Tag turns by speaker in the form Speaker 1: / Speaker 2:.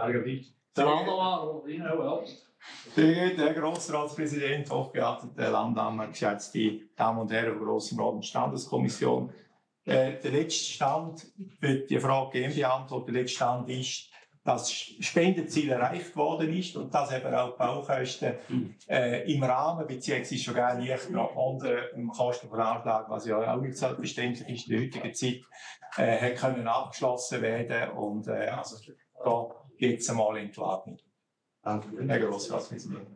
Speaker 1: Sehr geehrter Herr Grossratspräsident, hochgeachtete Landdamen, geschätzte Damen und Herren der Grossen Rat und Standeskommission. Der letzte Stand wird die Frage gerne beantworten. Der letzte Stand ist, dass das Spendenziel erreicht worden ist und dass eben auch die Baukosten im Rahmen, beziehungsweise schon gar nicht noch unter dem Kostenvoranschlag, was ja auch nicht selbstverständlich ist in der heutigen Zeit, können abgeschlossen werden. Und also da geht es einmal in die Ordnung. Danke, Herr Grossratspräsident.